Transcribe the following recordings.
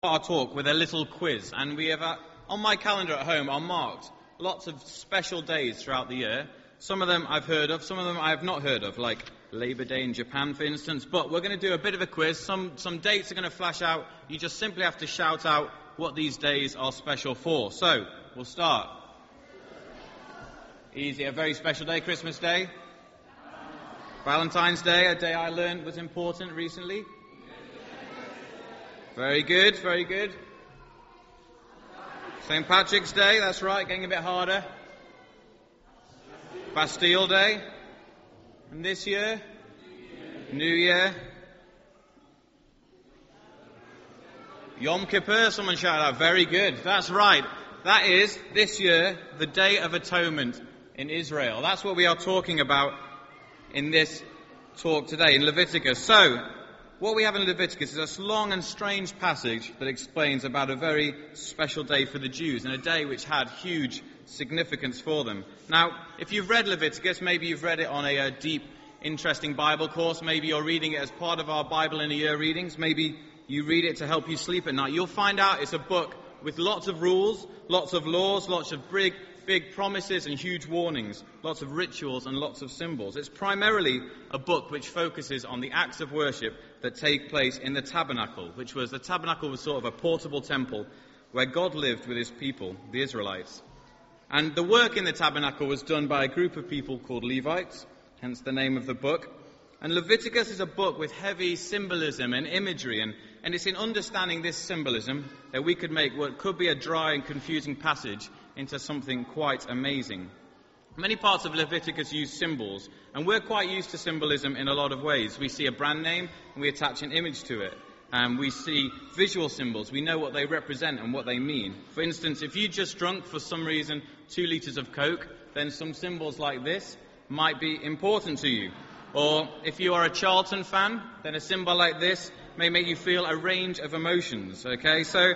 Our talk with a little quiz, and we have on my calendar at home are marked lots of special days throughout the year. Some of them I've heard of, some of them I have not heard of, like Labor Day in Japan, for instance. But we're going to do a bit of a quiz. Some dates are going to flash out. You just simply have to shout out what these days are special for. So we'll start. Easy, a very special day, Christmas Day. Valentine's Day, a day I learned was important recently. Very good, very good. St. Patrick's Day, that's right, getting a bit harder. Bastille Day. And this year? New Year. Yom Kippur, someone shout out. Very good, that's right. That is, this year, the Day of Atonement in Israel. That's what we are talking about in this talk today, in Leviticus. So, what we have in Leviticus is a long and strange passage that explains about a very special day for the Jews, and a day which had huge significance for them. Now, if you've read Leviticus, maybe you've read it on a deep, interesting Bible course, maybe you're reading it as part of our Bible in a Year readings, maybe you read it to help you sleep at night, you'll find out it's a book with lots of rules, lots of laws, lots of big promises and huge warnings, lots of rituals and lots of symbols. It's primarily a book which focuses on the acts of worship that take place in the tabernacle, the tabernacle was sort of a portable temple where God lived with his people, the Israelites. And the work in the tabernacle was done by a group of people called Levites, hence the name of the book. And Leviticus is a book with heavy symbolism and imagery, and it's in understanding this symbolism that we could make what could be a dry and confusing passage into something quite amazing. Many parts of Leviticus use symbols, and we're quite used to symbolism in a lot of ways. We see a brand name and we attach an image to it. We see visual symbols. We know what they represent and what they mean. For instance, if you just drunk for some reason 2 litres of Coke, then some symbols like this might be important to you. Or if you are a Charlton fan, then a symbol like this may make you feel a range of emotions. Okay, so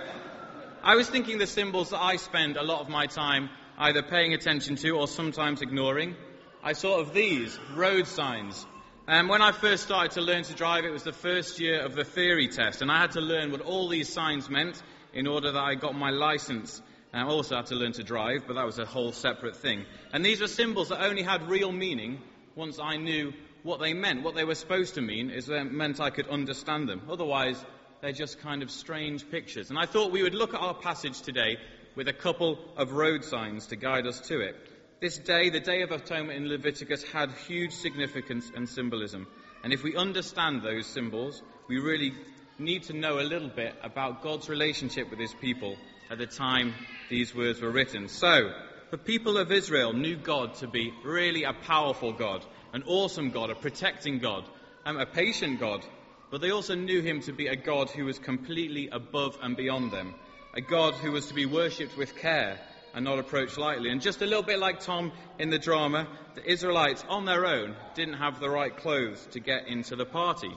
I was thinking the symbols that I spend a lot of my time either paying attention to or sometimes ignoring. I thought of these, road signs. When I first started to learn to drive, it was the first year of the theory test, and I had to learn what all these signs meant in order that I got my license. I also had to learn to drive, but that was a whole separate thing. And these were symbols that only had real meaning once I knew what they meant. What they were supposed to mean is that it meant I could understand them. Otherwise, they're just kind of strange pictures. And I thought we would look at our passage today with a couple of road signs to guide us to it. This day, the Day of Atonement in Leviticus, had huge significance and symbolism. And if we understand those symbols, we really need to know a little bit about God's relationship with his people at the time these words were written. So, the people of Israel knew God to be really a powerful God, an awesome God, a protecting God, a patient God. But they also knew him to be a God who was completely above and beyond them, a God who was to be worshipped with care and not approached lightly. And just a little bit like Tom in the drama, the Israelites on their own didn't have the right clothes to get into the party.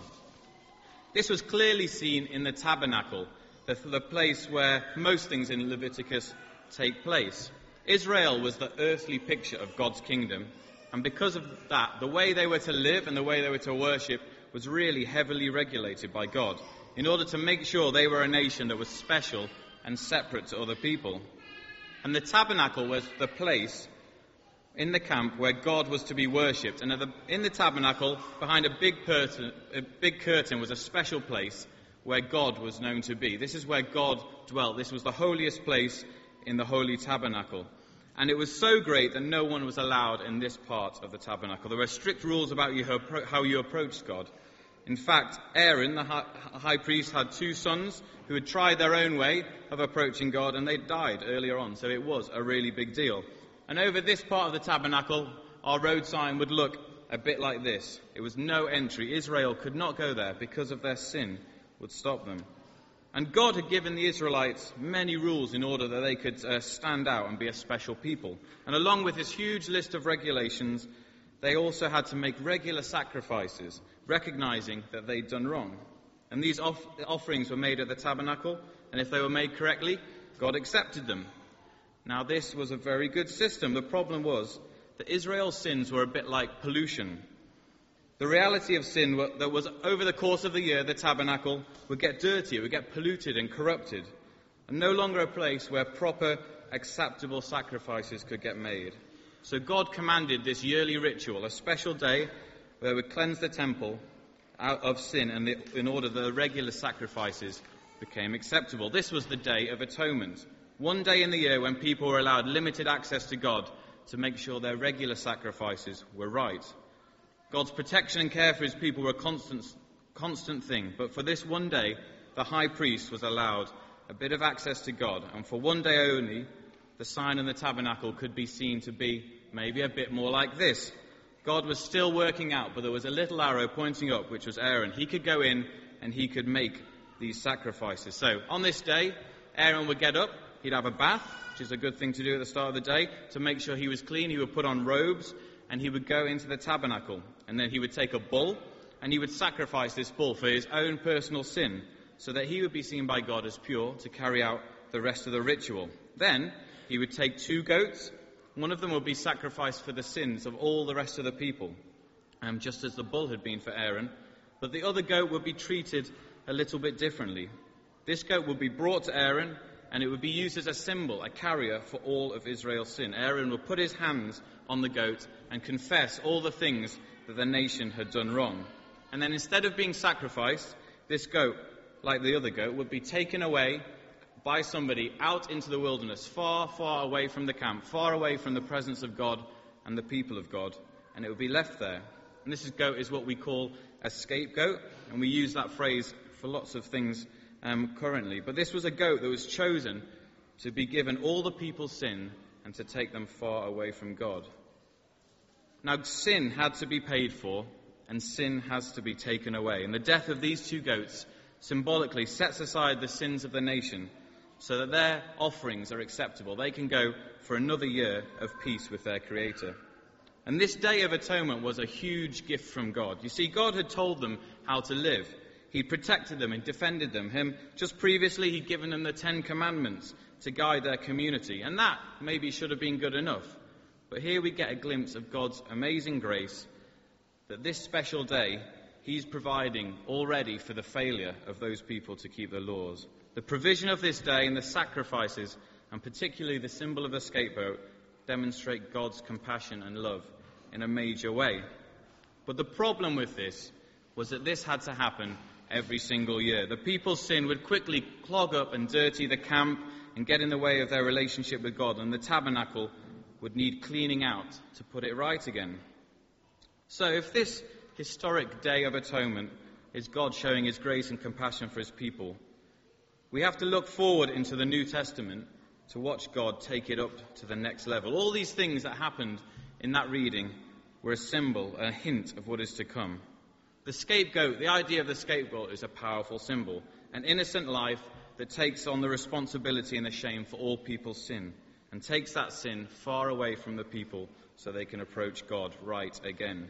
This was clearly seen in the tabernacle, the place where most things in Leviticus take place. Israel was the earthly picture of God's kingdom, and because of that, the way they were to live and the way they were to worship was really heavily regulated by God, in order to make sure they were a nation that was special and separate to other people. And the tabernacle was the place in the camp where God was to be worshipped. And in the tabernacle, behind a big curtain was a special place where God was known to be. This is where God dwelt. This was the holiest place in the holy tabernacle. And it was so great that no one was allowed in this part of the tabernacle. There were strict rules about how you approached God. In fact, Aaron, the high priest, had 2 sons who had tried their own way of approaching God, and they died earlier on, so it was a really big deal. And over this part of the tabernacle, our road sign would look a bit like this. It was no entry. Israel could not go there because of their sin would stop them. And God had given the Israelites many rules in order that they could stand out and be a special people. And along with this huge list of regulations, they also had to make regular sacrifices, recognizing that they'd done wrong. And these offerings were made at the tabernacle, and if they were made correctly, God accepted them. Now, this was a very good system. The problem was that Israel's sins were a bit like pollution. The reality of sin that was over the course of the year, the tabernacle would get dirty, it would get polluted and corrupted, and no longer a place where proper, acceptable sacrifices could get made. So God commanded this yearly ritual, a special day where they would cleanse the temple out of sin in order that the regular sacrifices became acceptable. This was the Day of Atonement, one day in the year when people were allowed limited access to God to make sure their regular sacrifices were right. God's protection and care for his people were a constant thing, but for this one day, the high priest was allowed a bit of access to God, and for one day only, the sign in the tabernacle could be seen to be maybe a bit more like this. God was still working out, but there was a little arrow pointing up, which was Aaron. He could go in and he could make these sacrifices. So on this day, Aaron would get up, he'd have a bath, which is a good thing to do at the start of the day, to make sure he was clean. He would put on robes, and he would go into the tabernacle, and then he would take a bull, and he would sacrifice this bull for his own personal sin, so that he would be seen by God as pure to carry out the rest of the ritual. Then he would take 2 goats. One of them would be sacrificed for the sins of all the rest of the people, just as the bull had been for Aaron, but the other goat would be treated a little bit differently. This goat would be brought to Aaron, and it would be used as a symbol, a carrier for all of Israel's sin. Aaron would put his hands on the goat and confess all the things that the nation had done wrong. And then instead of being sacrificed, this goat, like the other goat, would be taken away by somebody out into the wilderness, far, far away from the camp, far away from the presence of God and the people of God, and it would be left there. And this goat is what we call a scapegoat, and we use that phrase for lots of things currently. But this was a goat that was chosen to be given all the people's sin and to take them far away from God. Now, sin had to be paid for, and sin has to be taken away. And the death of these 2 goats symbolically sets aside the sins of the nation so that their offerings are acceptable. They can go for another year of peace with their Creator. And this Day of Atonement was a huge gift from God. You see, God had told them how to live. He protected them and defended them. Just previously, he'd given them the 10 Commandments to guide their community. And that maybe should have been good enough. But here we get a glimpse of God's amazing grace, that this special day, he's providing already for the failure of those people to keep the laws. The provision of this day and the sacrifices, and particularly the symbol of the scapegoat, demonstrate God's compassion and love in a major way. But the problem with this was that this had to happen every single year. The people's sin would quickly clog up and dirty the camp and get in the way of their relationship with God, and the tabernacle would need cleaning out to put it right again. So if this historic Day of Atonement is God showing his grace and compassion for his people, we have to look forward into the New Testament to watch God take it up to the next level. All these things that happened in that reading were a symbol, a hint of what is to come. The scapegoat, the idea of the scapegoat is a powerful symbol, an innocent life that takes on the responsibility and the shame for all people's sin, and takes that sin far away from the people so they can approach God right again.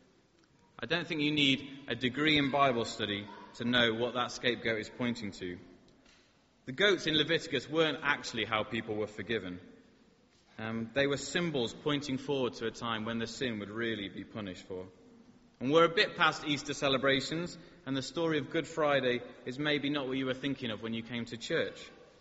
I don't think you need a degree in Bible study to know what that scapegoat is pointing to. The goats in Leviticus weren't actually how people were forgiven. They were symbols pointing forward to a time when the sin would really be punished for. And we're a bit past Easter celebrations, and the story of Good Friday is maybe not what you were thinking of when you came to church.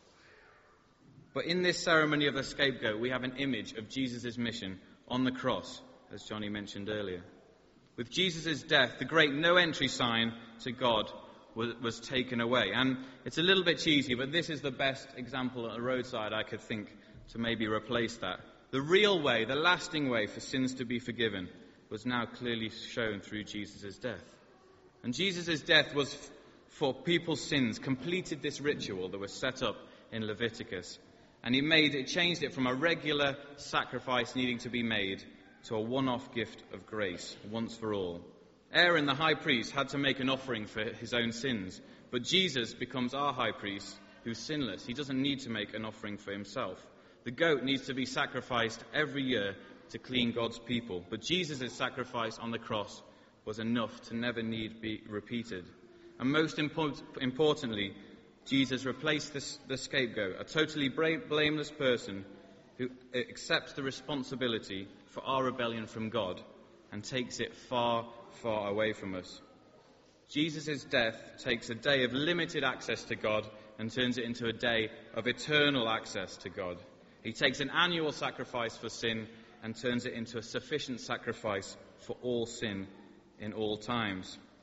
But in this ceremony of the scapegoat, we have an image of Jesus' mission on the cross, as Johnny mentioned earlier. With Jesus' death, the great no-entry sign to God was taken away. And it's a little bit cheesy, but this is the best example at a roadside I could think to maybe replace that. The real way, the lasting way for sins to be forgiven was now clearly shown through Jesus' death. And Jesus' death was for people's sins, completed this ritual that was set up in Leviticus. And it changed it from a regular sacrifice needing to be made to a one-off gift of grace, once for all. Aaron, the high priest, had to make an offering for his own sins, but Jesus becomes our high priest, who's sinless. He doesn't need to make an offering for himself. The goat needs to be sacrificed every year to clean God's people, but Jesus' sacrifice on the cross was enough to never need be repeated. And most importantly, Jesus replaced the scapegoat, a totally blameless person who accepts the responsibility for our rebellion from God and takes it far, far away from us. Jesus' death takes a day of limited access to God and turns it into a day of eternal access to God. He takes an annual sacrifice for sin and turns it into a sufficient sacrifice for all sin in all times.